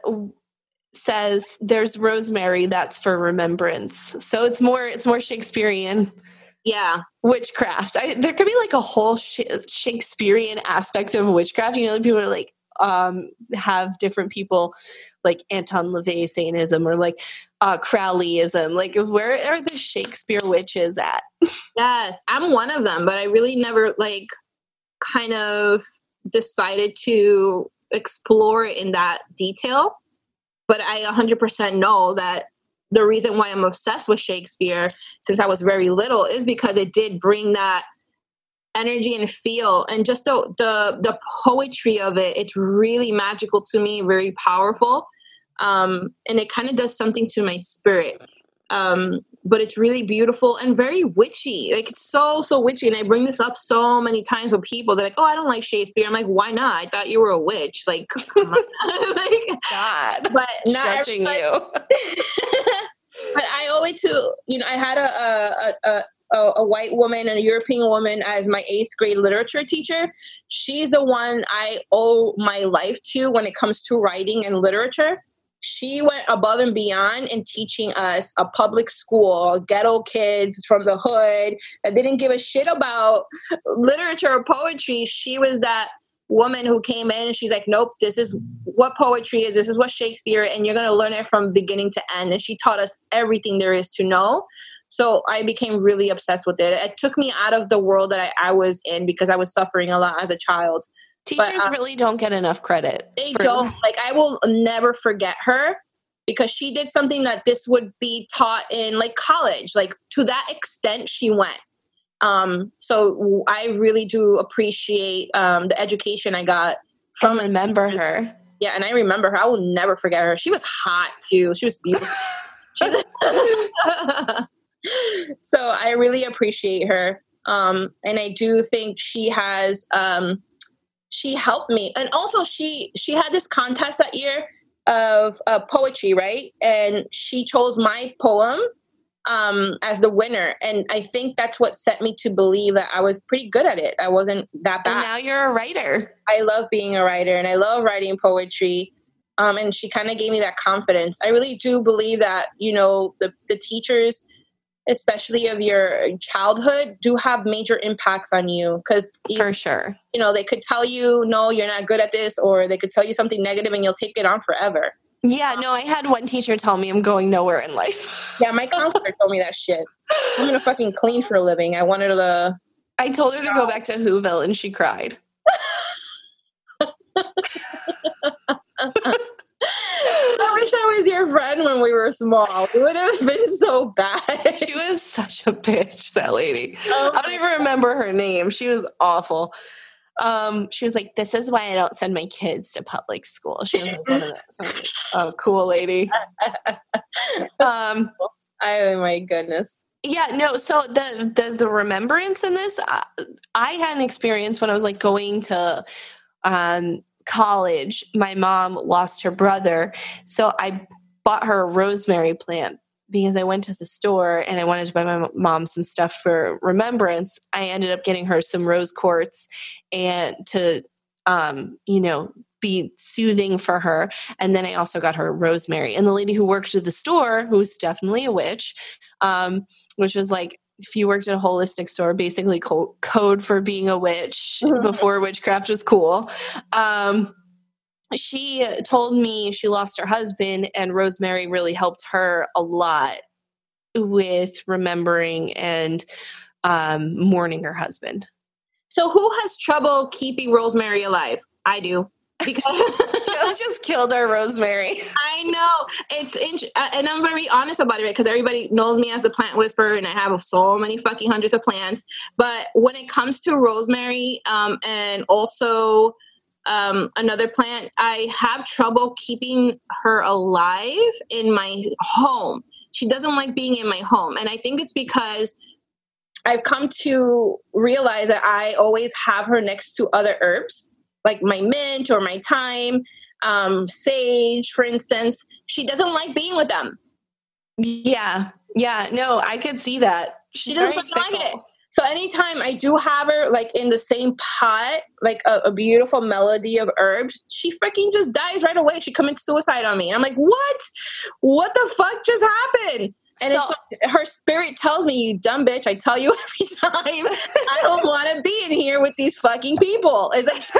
says there's rosemary that's for remembrance. So it's more it's more Shakespearean. Yeah. Witchcraft. I, there could be like a whole sh- Shakespearean aspect of witchcraft. You know, people are like, um, have different people like Anton LaVey Satanism or like uh, Crowleyism. Like, where are the Shakespeare witches at? Yes, I'm one of them, but I really never like kind of decided to explore it in that detail. But I one hundred percent know that the reason why I'm obsessed with Shakespeare since I was very little is because it did bring that energy and feel, and just the the, the poetry of it. It's really magical to me, very powerful. Um, and it kind of does something to my spirit. Um, but it's really beautiful and very witchy. Like, it's so, so witchy. And I bring this up so many times with people. They're like, oh, I don't like Shakespeare. I'm like, why not? I thought you were a witch. Like, come on. Like, God, but not judging you. But I owe it to, you know, I had a, a, a, a white woman and a European woman as my eighth grade literature teacher. She's the one I owe my life to when it comes to writing and literature. She went above and beyond in teaching us, a public school, ghetto kids from the hood that didn't give a shit about literature or poetry. She was that woman who came in and she's like, nope, this is what poetry is. This is what Shakespeare, and you're going to learn it from beginning to end. And she taught us everything there is to know. So I became really obsessed with it. It took me out of the world that I, I was in because I was suffering a lot as a child. Teachers but, uh, really don't get enough credit. They for- don't. Like, I will never forget her because she did something that this would be taught in like college. Like, to that extent she went. Um, so I really do appreciate um, the education I got from I remember her. Yeah, and I remember her. I will never forget her. She was hot too. She was beautiful. So I really appreciate her. Um, and I do think she has, um, she helped me. And also she, she had this contest that year of uh, poetry, right? And she chose my poem um, as the winner. And I think that's what set me to believe that I was pretty good at it. I wasn't that bad. And now you're a writer. I love being a writer and I love writing poetry. Um, and she kind of gave me that confidence. I really do believe that, you know, the, the teachers, especially of your childhood, do have major impacts on you. Because for sure, you know, they could tell you, no, you're not good at this, or they could tell you something negative and you'll take it on forever. Yeah, no, I had one teacher tell me I'm going nowhere in life. Yeah, my counselor told me that shit. I'm gonna fucking clean for a living. I wanted to. I told her to go back to Whoville and she cried. I wish I was your friend when we were small. It would have been so bad. She was such a bitch, that lady. Oh I don't even remember her name. She was awful. Um, she was like, this is why I don't send my kids to public school. She was like, one of those. So like, oh, cool lady. Um, oh my goodness. Yeah, no. So the, the, the remembrance in this, I, I had an experience when I was like going to, um, college. My mom lost her brother. So I bought her a rosemary plant because I went to the store and I wanted to buy my mom some stuff for remembrance. I ended up getting her some rose quartz and to, um, you know, be soothing for her. And then I also got her rosemary. And the lady who worked at the store, who's definitely a witch, um, which was like, if you worked at a holistic store, basically co- code for being a witch before witchcraft was cool. Um, she told me she lost her husband and rosemary really helped her a lot with remembering and um, mourning her husband. So who has trouble keeping rosemary alive? I do. Because Joe just killed our rosemary. I know it's int- and I'm very honest about it because everybody knows me as the plant whisperer and I have so many fucking hundreds of plants. But when it comes to rosemary um, and also um, another plant, I have trouble keeping her alive in my home. She doesn't like being in my home. And I think it's because I've come to realize that I always have her next to other herbs, like my mint or my thyme, um, sage, for instance. She doesn't like being with them. Yeah. Yeah. No, I could see that. She's she doesn't like it. So anytime I do have her like in the same pot, like a, a beautiful melody of herbs, she freaking just dies right away. She commits suicide on me. And I'm like, what? What the fuck just happened? And so, it's, her spirit tells me, you dumb bitch, I tell you every time, I don't want to be in here with these fucking people. It's like,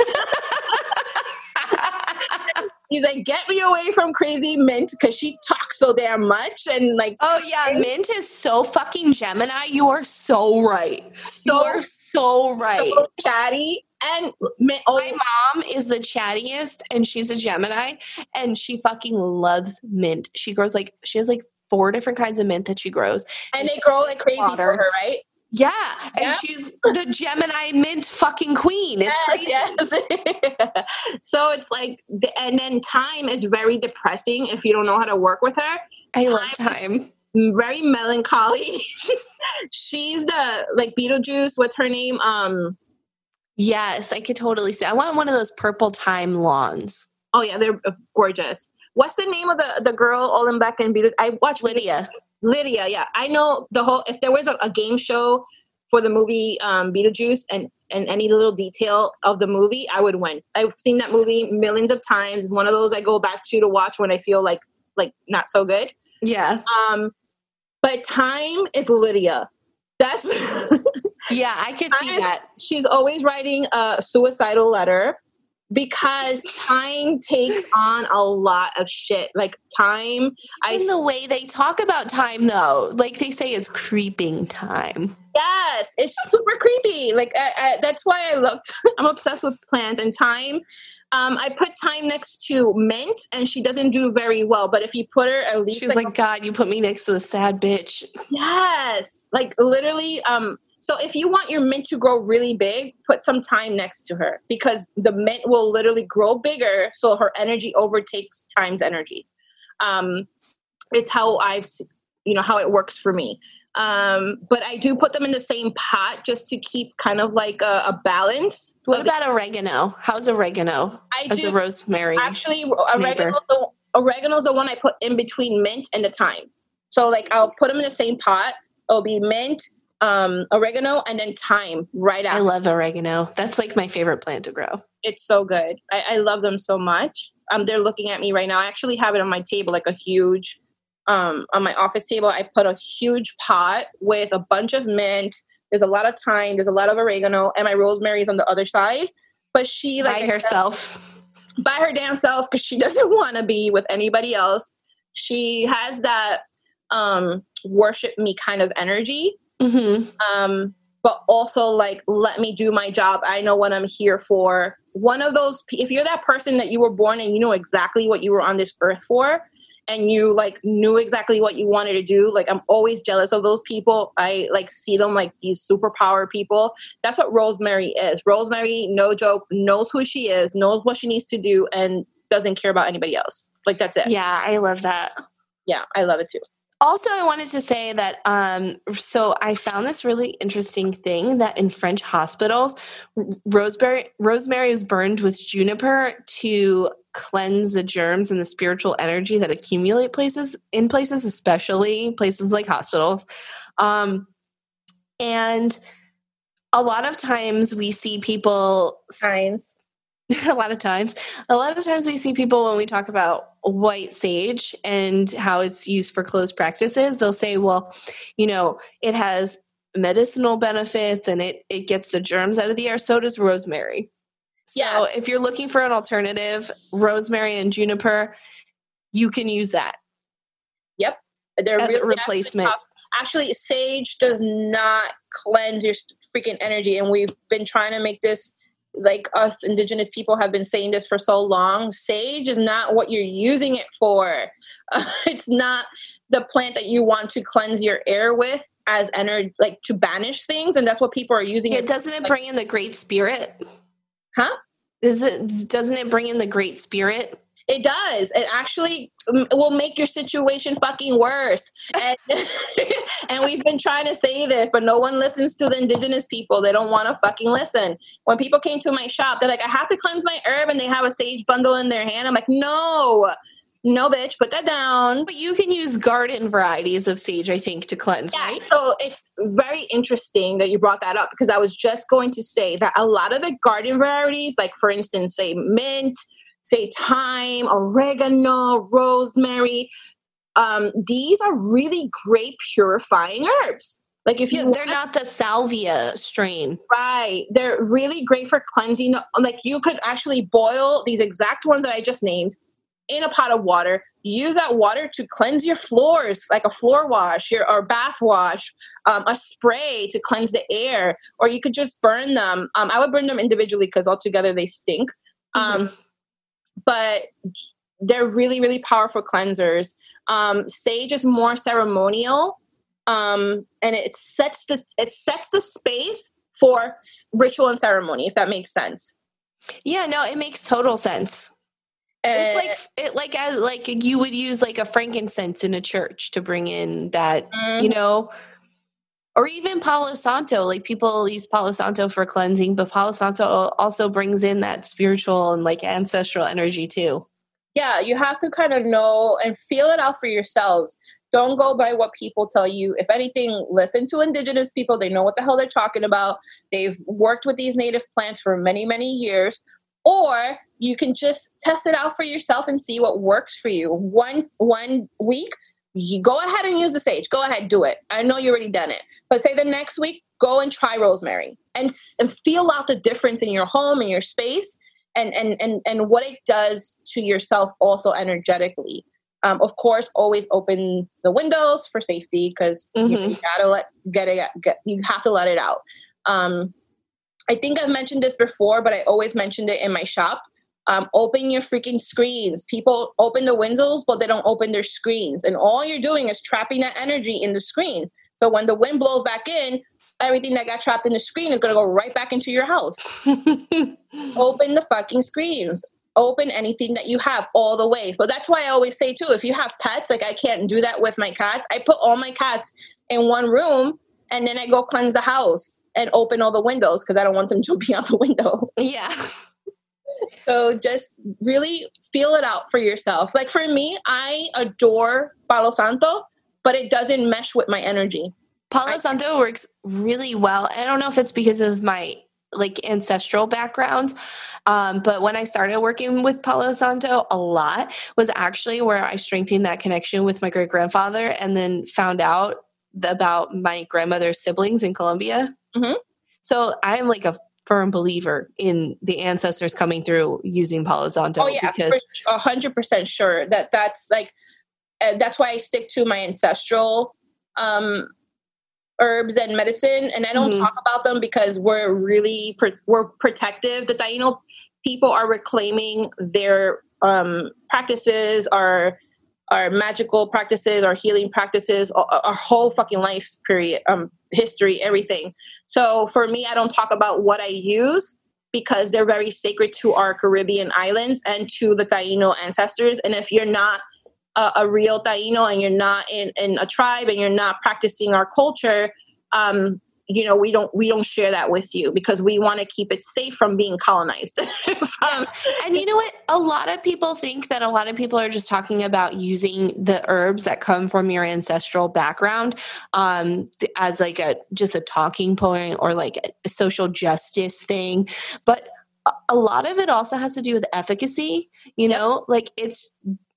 he's like, get me away from crazy Mint because she talks so damn much. And like, oh yeah, Mint is so fucking Gemini. You are so right. So, you are so right. So chatty. And Mint, oh, my mom is the chattiest and she's a Gemini and she fucking loves mint. She grows like, she has like four different kinds of mint that she grows. And, and they grow like crazy water. For her, right? Yeah. And yeah. She's the Gemini mint fucking queen. It's crazy. Yes. So it's like, and then thyme is very depressing if you don't know how to work with her. I thyme, love thyme. Very melancholy. She's the, like Beetlejuice, what's her name? Um, Yes, I could totally see. I want one of those purple thyme lawns. Oh yeah, they're gorgeous. What's the name of the, the girl Ollenbeck and Beetlejuice? I watched Lydia. Lydia, yeah. I know the whole, if there was a, a game show for the movie um, Beetlejuice and, and any little detail of the movie, I would win. I've seen that movie millions of times. It's one of those I go back to to watch when I feel like, like not so good. Yeah. Um, but thyme is Lydia. That's... Yeah, I could see thyme, that. She's always writing a suicidal letter because thyme takes on a lot of shit. Like thyme, I in the way they talk about time, though, like they say, it's creeping time. Yes, it's super creepy. Like I, I, that's why I love. I'm obsessed with plants and thyme. Um, I put thyme next to mint, and she doesn't do very well. But if you put her at least, she's like, like God, you put me next to the sad bitch. Yes, like literally. Um, so if you want your mint to grow really big, put some thyme next to her because the mint will literally grow bigger, so her energy overtakes thyme's energy. Um, it's how I've, you know, how it works for me. Um, but I do put them in the same pot just to keep kind of like a, a balance. What about oregano? How's oregano I as do, a rosemary? Actually, oregano the, oregano's the one I put in between mint and the thyme. So like I'll put them in the same pot. It'll be mint, um, oregano, and then thyme right after. I love oregano. That's like my favorite plant to grow. It's so good. I, I love them so much. Um, they're looking at me right now. I actually have it on my table, like a huge, um, on my office table. I put a huge pot with a bunch of mint. There's a lot of thyme. There's a lot of oregano, and my rosemary is on the other side. But she like by herself, by her damn self, because she doesn't want to be with anybody else. She has that um, worship me kind of energy. Mm-hmm. Um, but also like, let me do my job. I know what I'm here for. One of those, if you're that person that you were born and you know exactly what you were on this earth for, and you like knew exactly what you wanted to do, like I'm always jealous of those people. I like see them like these superpower people. That's what Rosemary is. Rosemary, no joke, knows who she is, knows what she needs to do, and doesn't care about anybody else. Like that's it. Yeah, I love that. Yeah, I love it too. Also, I wanted to say that, um, so I found this really interesting thing that in French hospitals, rosemary, rosemary is burned with juniper to cleanse the germs and the spiritual energy that accumulate places in places, especially places like hospitals. Um, and a lot of times we see people Signs. a lot of times, a lot of times we see people when we talk about white sage and how it's used for closed practices, they'll say, well, you know, it has medicinal benefits and it, it gets the germs out of the air. So does rosemary. So Yeah. if you're looking for an alternative, rosemary and juniper, you can use that. Yep. They're as really a replacement. Actually, sage does not cleanse your freaking energy. And we've been trying to make this, like us indigenous people have been saying this for so long. Sage is not what you're using it for. Uh, it's not the plant that you want to cleanse your air with as energy, like to banish things. And that's what people are using Yeah, it. doesn't it like, bring in the great spirit? Huh? Is it, doesn't it bring in the great spirit? It does. It actually will make your situation fucking worse. And, and we've been trying to say this, but no one listens to the indigenous people. They don't want to fucking listen. When people came to my shop, they're like, I have to cleanse my herb, and they have a sage bundle in their hand. I'm like, no, no, bitch, put that down. But you can use garden varieties of sage, I think, to cleanse, Yeah, right? so it's very interesting that you brought that up, because I was just going to say that a lot of the garden varieties, like for instance, say mint, say thyme, oregano, rosemary. Um, these are really great purifying herbs. Like if you, yeah, they're not the salvia strain, right? They're really great for cleansing. Like you could actually boil these exact ones that I just named in a pot of water. Use that water to cleanse your floors, like a floor wash, your or bath wash, um, a spray to cleanse the air, or you could just burn them. Um, I would burn them individually because altogether they stink. Um, mm-hmm. But they're really, really powerful cleansers. Um, sage is more ceremonial, um, and it sets the it sets the space for ritual and ceremony, if that makes sense. Yeah, no, it makes total sense. Uh, it's like it like as like you would use like a frankincense in a church to bring in that, mm-hmm. you know, or even Palo Santo. Like people use Palo Santo for cleansing, but Palo Santo also brings in that spiritual and like ancestral energy too. Yeah, you have to kind of know and feel it out for yourselves. Don't go by what people tell you. If anything, listen to indigenous people. They know what the hell they're talking about. They've worked with these native plants for many, many years. Or you can just test it out for yourself and see what works for you. One one week, you go ahead and use the sage. Go ahead, do it. I know you already done it. But say the next week, go and try rosemary and, and feel out the difference in your home and your space and, and, and, and what it does to yourself also energetically. Um, of course, always open the windows for safety because mm-hmm. you, you gotta let get it. Get, you have to let it out. Um, I think I've mentioned this before, but I always mentioned it in my shop. Um, open your freaking screens. People open the windows, but they don't open their screens. And all you're doing is trapping that energy in the screen. So when the wind blows back in, everything that got trapped in the screen is going to go right back into your house. Open the fucking screens. open anything that you have all the way. But that's why I always say too, if you have pets, like I can't do that with my cats. I put all my cats in one room and then I go cleanse the house and open all the windows because I don't want them jumping out the window. Yeah. So just really feel it out for yourself. Like for me, I adore Palo Santo, but it doesn't mesh with my energy. Palo Santo works really well. I don't know if it's because of my like ancestral background, um, but when I started working with Palo Santo a lot was actually where I strengthened that connection with my great grandfather, and then found out about my grandmother's siblings in Colombia. Mm-hmm. So I'm like a firm believer in the ancestors coming through using Palo Santo. Oh yeah, because a hundred percent sure that that's like, uh, that's why I stick to my ancestral um, herbs and medicine. And I don't mm-hmm. talk about them because we're really, pro- we're protective. The Taino people are reclaiming their um, practices, our, our magical practices, our healing practices, our, our whole fucking life period, um, history, everything. So for me, I don't talk about what I use because they're very sacred to our Caribbean islands and to the Taino ancestors. And if you're not a, a real Taino and you're not in, in a tribe and you're not practicing our culture, um, you know, we don't we don't share that with you because we want to keep it safe from being colonized. um, and you know what? A lot of people think that a lot of people are just talking about using the herbs that come from your ancestral background um, as like a just a talking point or like a social justice thing. But a lot of it also has to do with efficacy. You yep. know, like it's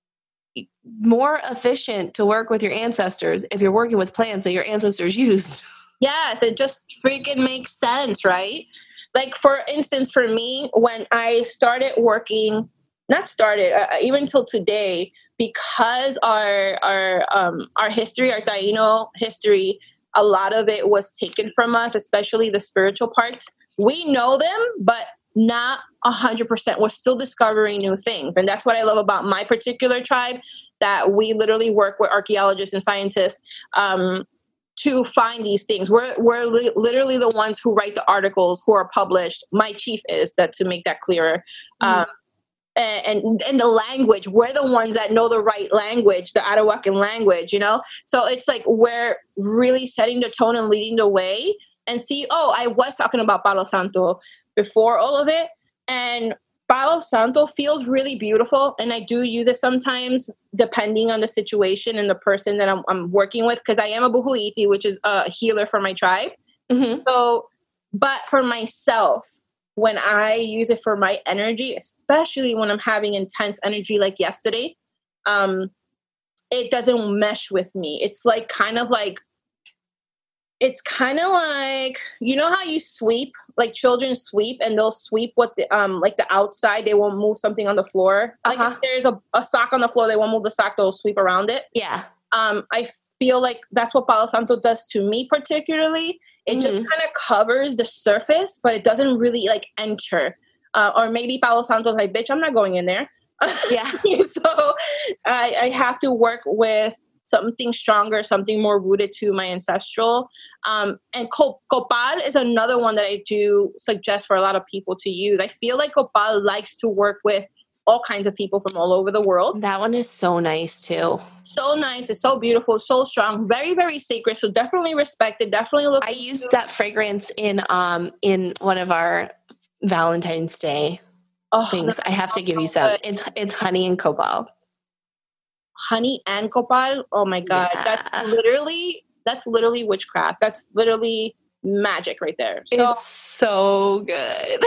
more efficient to work with your ancestors if you're working with plants that your ancestors used. Yes, it just freaking makes sense, right? Like, for instance, for me, when I started working, not started, uh, even till today, because our our um, our history, our Taino history, a lot of it was taken from us, especially the spiritual parts. We know them, but not one hundred percent. We're still discovering new things. And that's what I love about my particular tribe, that we literally work with archaeologists and scientists um, to find these things. We're we're li- literally the ones who write the articles, who are published. My chief is, that to make that clearer. Mm-hmm. Um, and, and the language, we're the ones that know the right language, the Arawakan language, you know? So it's like we're really setting the tone and leading the way. And see, oh, I was talking about Palo Santo before all of it. And Palo Santo feels really beautiful. And I do use it sometimes depending on the situation and the person that I'm, I'm working with, because I am a Buhuiti, which is a healer for my tribe. Mm-hmm. So, but for myself, when I use it for my energy, especially when I'm having intense energy like yesterday, um, it doesn't mesh with me. It's like kind of like, it's kind of like, you know how you sweep, like children sweep and they'll sweep what the, um, like the outside, they won't move something on the floor. Uh-huh. Like if there's a, a sock on the floor, they won't move the sock, they'll sweep around it. Yeah. Um, I feel like that's what Palo Santo does to me particularly. It mm-hmm. just kind of covers the surface, but it doesn't really like enter. Uh, or maybe Palo Santo's like, bitch, I'm not going in there. Yeah. So I, I have to work with something stronger, something more rooted to my ancestral. Um, and Copal is another one that I do suggest for a lot of people to use. I feel like Copal likes to work with all kinds of people from all over the world. That one is so nice too. So nice. It's so beautiful, so strong, very, very sacred. So definitely respect it. Definitely look. I used that fragrance in um in one of our Valentine's Day oh, things. I have to give you some. Good. It's it's honey and copal. Honey and copal. Oh my god, yeah. that's literally that's literally witchcraft. That's literally magic right there. So, it's so good.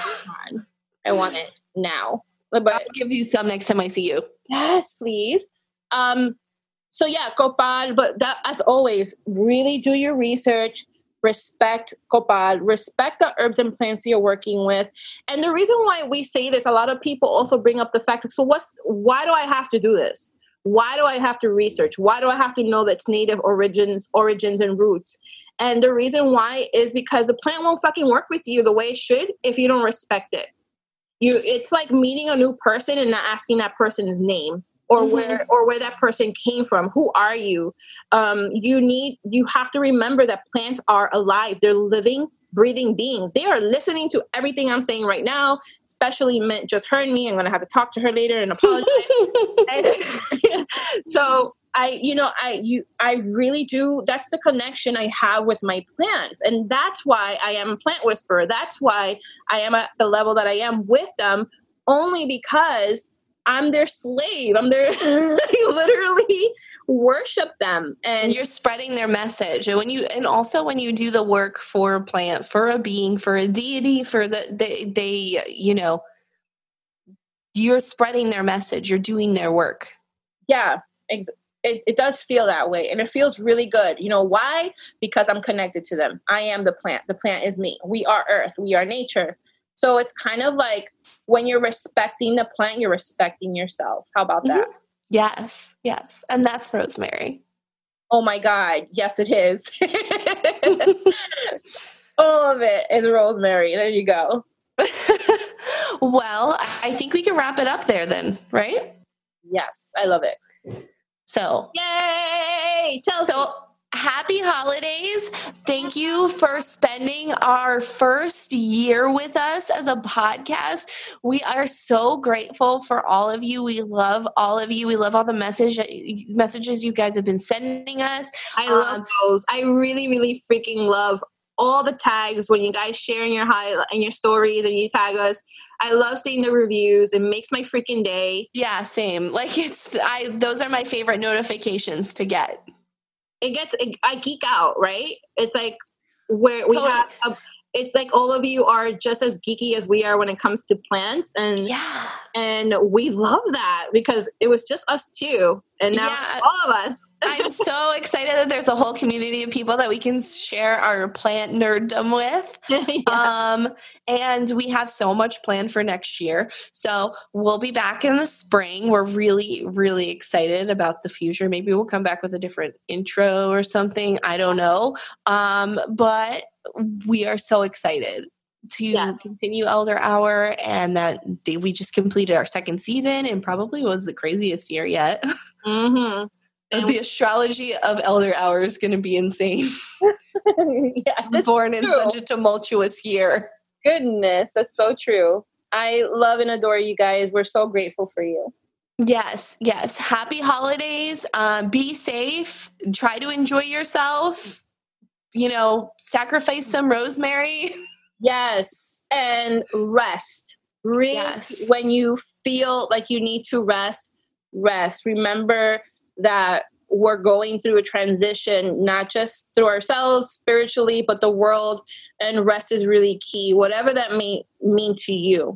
I want it now. But I'll give you some next time I see you. Yes, please. Um, so yeah, copal. But that, as always, really do your research. Respect copal. Respect the herbs and plants you're working with. And the reason why we say this, a lot of people also bring up the fact of, so what's? Why do I have to do this? Why do I have to research? Why do I have to know that's native origins, origins and roots? And the reason why is because the plant won't fucking work with you the way it should if you don't respect it. You, it's like meeting a new person and not asking that person's name or mm-hmm. where or where that person came from. Who are you? Um, you need you have to remember that plants are alive. They're living, breathing beings. They are listening to everything I'm saying right now, especially meant just her and me. I'm going to have to talk to her later and apologize. and, so I, you know, I, you, I really do. That's the connection I have with my plants. And that's why I am a plant whisperer. That's why I am at the level that I am with them, only because I'm their slave. I'm their, I literally worship them. And you're spreading their message. And when you, and also when you do the work for a plant, for a being, for a deity, for the, they, they, you know, you're spreading their message. You're doing their work. Yeah, exactly. It, it does feel that way. And it feels really good. You know why? Because I'm connected to them. I am the plant. The plant is me. We are earth. We are nature. So it's kind of like when you're respecting the plant, you're respecting yourself. How about that? Mm-hmm. Yes. Yes. And that's rosemary. Oh my God. Yes, it is. All of it is rosemary. There you go. Well, I think we can wrap it up there then, right? Yes. I love it. So, yay! Tell so me. Happy holidays. Thank you for spending our first year with us as a podcast. We are so grateful for all of you. We love all of you. We love all the message messages you guys have been sending us. I love um, those. I really, really freaking love all the tags when you guys share in your high in your stories and you tag us. I love seeing the reviews. It makes my freaking day. Yeah, same. Like it's I those are my favorite notifications to get. It gets it, I geek out, right? It's like where we totally. have a, it's like all of you are just as geeky as we are when it comes to plants, and yeah. and we love that because it was just us two, and now yeah. all of us. I'm so excited that there's a whole community of people that we can share our plant nerddom with. yeah. Um, and we have so much planned for next year. So we'll be back in the spring. We're really, really excited about the future. Maybe we'll come back with a different intro or something. I don't know. Um, but we are so excited to yes. continue Elder Hour, and that they, we just completed our second season and probably was the craziest year yet. Mm-hmm. And the astrology of Elder Hour is going to be insane. Yes, it's born in such a tumultuous year. Goodness, that's so true. I love and adore you guys. We're so grateful for you. Yes, yes. Happy holidays. Um, be safe. Try to enjoy yourself. You know, sacrifice some rosemary. Yes. And rest. Really, yes. When you feel like you need to rest, rest. Remember that we're going through a transition, not just through ourselves spiritually, but the world, and rest is really key, whatever that may mean to you.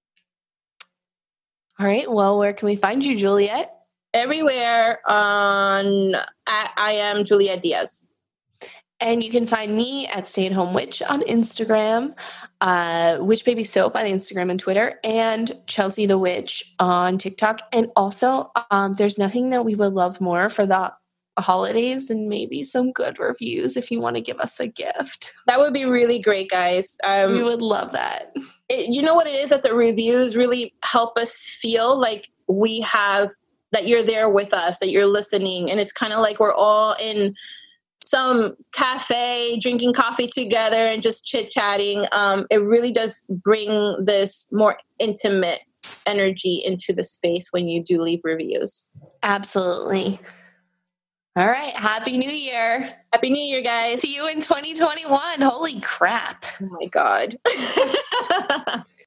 All right. Well, where can we find you, Juliet? Everywhere on at I am Juliet Diaz. And you can find me at Stay at Home Witch on Instagram, uh, Witch Baby Soap on Instagram and Twitter, and Chelsea the Witch on TikTok. And also, um, there's nothing that we would love more for the holidays than maybe some good reviews if you want to give us a gift. That would be really great, guys. Um, we would love that. It, you know what it is that the reviews really help us feel like we have, that you're there with us, that you're listening. And it's kind of like we're all in some cafe drinking coffee together and just chit-chatting. Um, it really does bring this more intimate energy into the space when you do leave reviews. Absolutely. All right. Happy New Year. Happy New Year, guys. See you in twenty twenty-one. Holy crap. Oh my God.